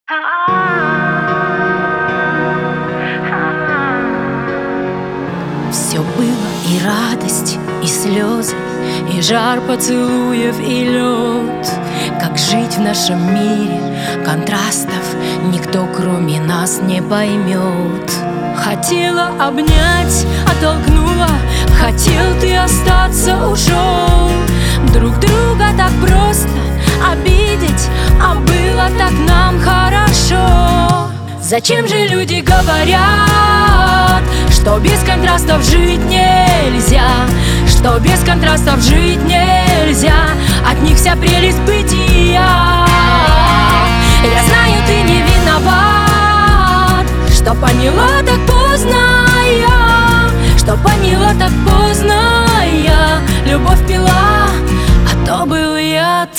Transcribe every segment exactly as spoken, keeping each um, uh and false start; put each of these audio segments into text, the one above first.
Все было и радость, и слезы, и жар поцелуев, и лед. Как жить в нашем мире контрастов никто кроме нас не поймет. Хотела обнять, оттолкнула, хотел ты остаться, ушел. Друг друга так просто обидеть, а было так нам хорошо. Зачем же люди говорят, что без контрастов жить нельзя, что без контрастов жить нельзя, от них вся прелесть бытия. Я знаю, ты не виноват, что поняла так поздно я, что поняла так поздно я. Любовь пила, а то был яд.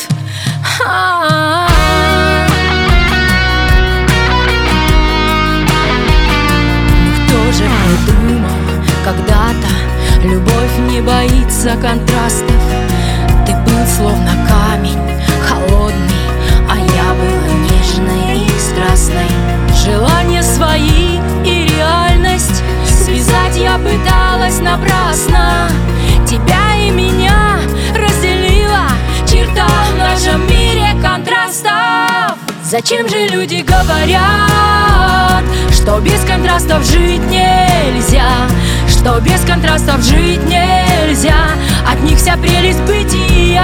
Кто же придумал когда-то, любовь не боится контрастов. Ты был словно камень, холодный, а я была нежной и страстной. Желания свои и реальность связать я пыталась напрасно. Тебя и меня разделила черта в нашем мире контрастов. Зачем же люди говорят, что без контрастов жить нельзя, что без контрастов жить нельзя, от них вся прелесть бытия.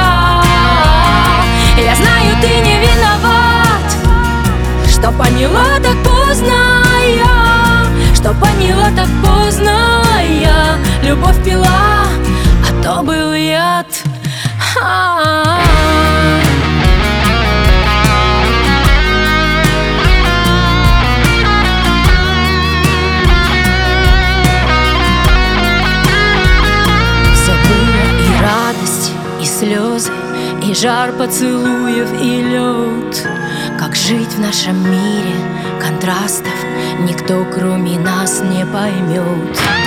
Я знаю, ты не виноват, что поняла так поздно я, что поняла так поздно я. Любовь пила, а то был яд. Все было и радость, и слезы, и жар поцелуев, и лед. Как жить в нашем мире контрастов никто кроме нас не поймет.